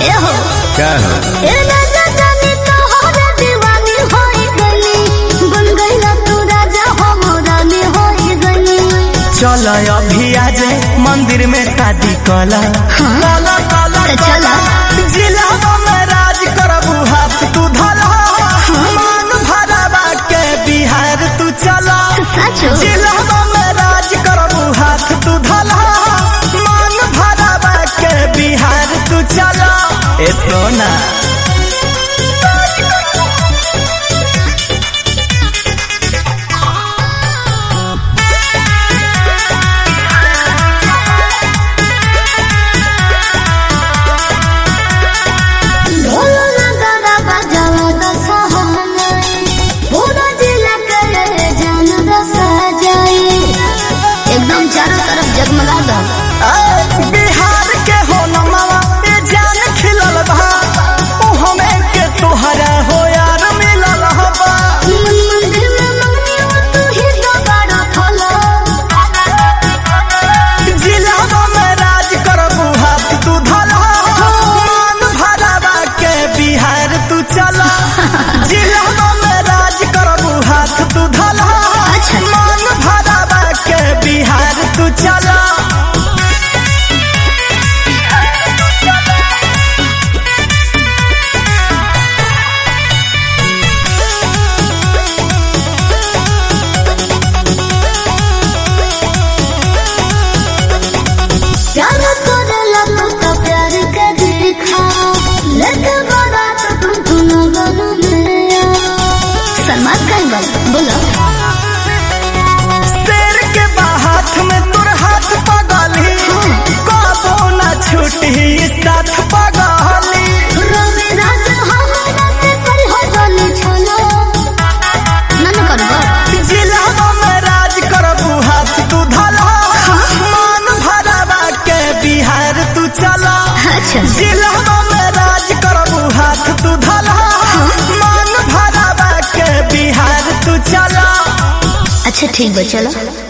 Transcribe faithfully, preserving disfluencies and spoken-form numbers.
ए हो क्या हो ए राजा जानी तो हो दीवानी होई गली बन गईला तू राजा हो रानी होई गली। चल अभी आज मंदिर में शादी कला कला कला चला जिला में राज करबू हाथ तू धला मान भरवा के बिहार तू चला जिला में राज करबू हाथ तू धला मान भरवा के बिहार तू चला ए सोना एकदम चारों तरफ जगमगा दो। बिहार के हो नमवा ए जान खिलल बा हमें के तोहरा हो यार मिलल हबा मंदिर में मंगनिया तू ही तो बड़ा फला जिला में राज करबू हाथ तू धला मान भरवा के बिहार तू चला जिला में राज करबू हाथ तू धला मान भरवा के बिहार तू चला। प्यार करेला तू तो प्यार के दिखा लेके बारात तुम दोनों गनों में सलमान खान बोलो शेर के हाथ में तोर हाथ पगली कबो ना छूटी साथ पगली रवि राज हमरा से पर हो जाने छलो नन करबो जिला में राज करबू हाथ तू धला मान भरवा के बिहार तू चला जिला में राज करबू हाथ तू धला मान भरवा के बिहार तू चला। अच्छा ठीक बा चलो।